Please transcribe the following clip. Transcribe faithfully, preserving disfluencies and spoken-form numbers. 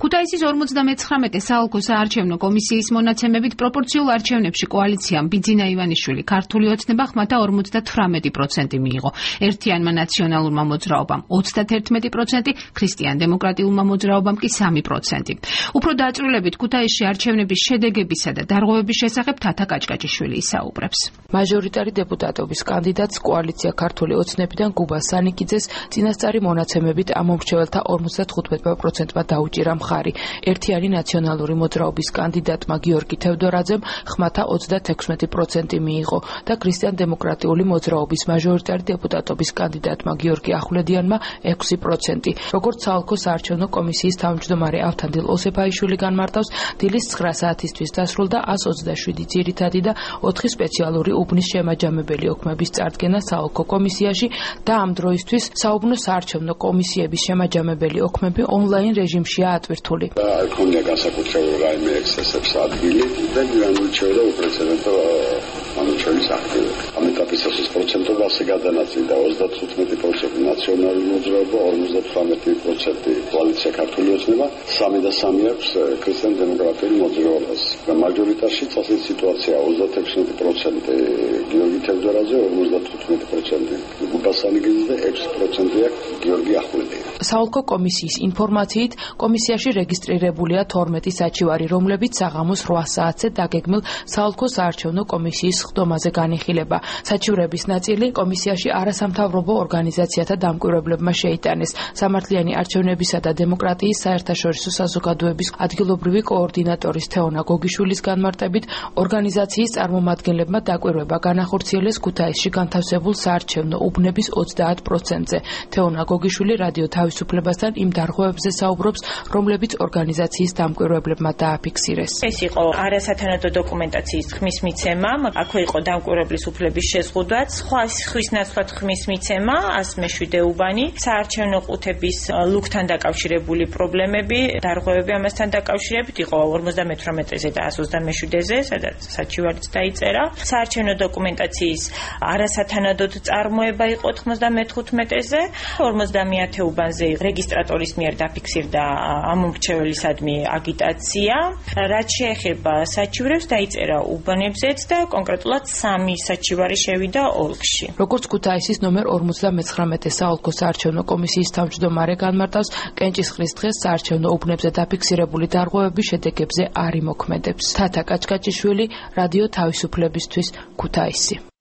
ქუთაისის ორმოცდამეცხრამეტე საოლქო საარჩევნო კომისიის მონაცემებით პროპორციულ არჩევნებში კოალიციამ ბიძინა ივანიშვილი ქართული ოცნება ხმათა ორმოცდათვრამეტი პროცენტი მიიღო. ერთიანმა ნაციონალურმა მოძრაობამ ოცდათერთმეტი პროცენტი, ქრისტიან-დემოკრატიულმა მოძრაობამ კი სამი პროცენტი. უფრო დაწვრილებით ქუთაისში არჩევნების შედეგებისა და დარღვევების შესახებ თათა კაჭკაჭიშვილი ისაუბრებს. მაჟორიტარი დეპუტატობის კანდიდატს კოალიცია ქართული ოცნებიდან გუბა სანიკიძეს წინასწარი მონაცემებით ამ მომრჩეველთა ორმოცდათხუთმეტ პროცენტმა დაუჭირა მხარი. ერთიანი ნაციონალური მოძრაობის კანდიდატმა გიორგი თევდორაძემ ხმათა ოცდათექვსმეტი პროცენტი მიიღო და ქრისტიან-დემოკრატიული მოძრაობის მაჟორიტარი დეპუტატობის კანდიდატმა გიორგი ახვლედიანმა ექვსი პროცენტი. როგორც საოლქო საარჩევნო კომისიის თავმჯდომარე ავთანდილ ოსეფაიშვილი განმარტავს, დილის ცხრა საათისთვის დასრულდა ას ოცდაშვიდი ძირითადი და ოთხი სპეციალური უბნის შემაჯამებელი ოქმების წარდგენა საოლქო კომისიაში და ამ დროისთვის საუბნო საარჩევნო კომისიების შემაჯამებელი ოქმები ონლაინ რეჟიმშია ატვირთული. Ქონია განსაკუთრებული რაიმე ექსცესებს ადგილი და განუჩერდა უპრეცედენტო ამჩევის აქტივობა. ამ ეტაპისათვის პროცენტով ასე გადანაწილდა ოცდათხუთმეტი პროცენტი ნაციონალური მოძრაობა, ორმოცდათვრამეტი პროცენტი კოალიცია ქართული ოცნება, სამი და სამი აქვს ქრისტიან-დემოკრატიული მოძრაობას. და მაჟორიტარში წასული სიტუაცია ოცდათექვსმეტი პროცენტი გიორგი თევდორაძე, ორმოცდათხუთმეტი პროცენტი გუბა სანიკიძე და ექვსი პროცენტი აქვს გიორგი ახვლედიანი. საოლქო კომისიის ინფორმაციით კომისიაში რეგისტრირებულია თორმეტი საჩივარი, რომლებიც საღამოს რვა საათზე დაგეგმილ საოლქო საარჩევნო კომისიის ხდომაზე განიხილება. საჩივრების ნაწილი კომისიაში არასამთავრობო ორგანიზაციათა დამკვირვებლებმა შეიტანეს. სამართლიანი არჩევნებისა და დემოკრატიის საერთაშორისო საზოგადოების ადგილობრივი კოორდინატორის თეონა გოგიშვილის განმარტებით, ორგანიზაციის წარმომადგენლებმა დაკვირვება განახორციელეს ქუთაისში განთავსებულ საარჩევნო უბნების ოცდაათ პროცენტზე. თეონა გოგიშვილი რადიო თავისუფლებასთან იმ დარღვევებზე საუბრობს, რომლებიც ორგანიზაციის დამკვირვებლებმა დააფიქსირეს. ეს იყო არასათანადო დოკუმენტაციის ხმის მიცემა, აქვე იყო დამკვირვებლის უფლების შეზღუდვაც, სხვა ხვის ნაცვლად ხმის მიცემა, ას მეშვიდე უბანი, საარჩევნო ყუთების ლუქთან დაკავშირებული პრობლემები, დარღვევები ამასთან დაკავშირებით იყო ორმოცდამეთვრამეტეზე და ას ოცდამეშვიდეზე, სადაც საჩივარიც დაიწერა. საარჩევნო დოკუმენტაციის არასათანადოდ წარმოება იყო თხმოცდამეთხუთმეტეზე, ორმოცდამეათე უბანზე რეგისტრატორის მიერ დაფიქსირდა ამ მომრჩეველისადმი აგიტაცია. რაც შეეხება საჩივრებს, დაიწერა უბანებზეც და კონკრეტულად სამი საჩივარი შევიდა ოლქში. როგორც ქუთაისის ნომერ ორმოცდამეცხრამეტე საოლქო საარჩევნო კომისიის თავმჯდომარე განმარტავს, კენჭისყრის დღეს საარჩევნო უბნებზე დაფიქსირებული დარღვევების შედეგებზე არ იმოქმედებს. თათა კაჭკაჭიშვილი, რადიო თავისუფლებისთვის, ქუთაისი.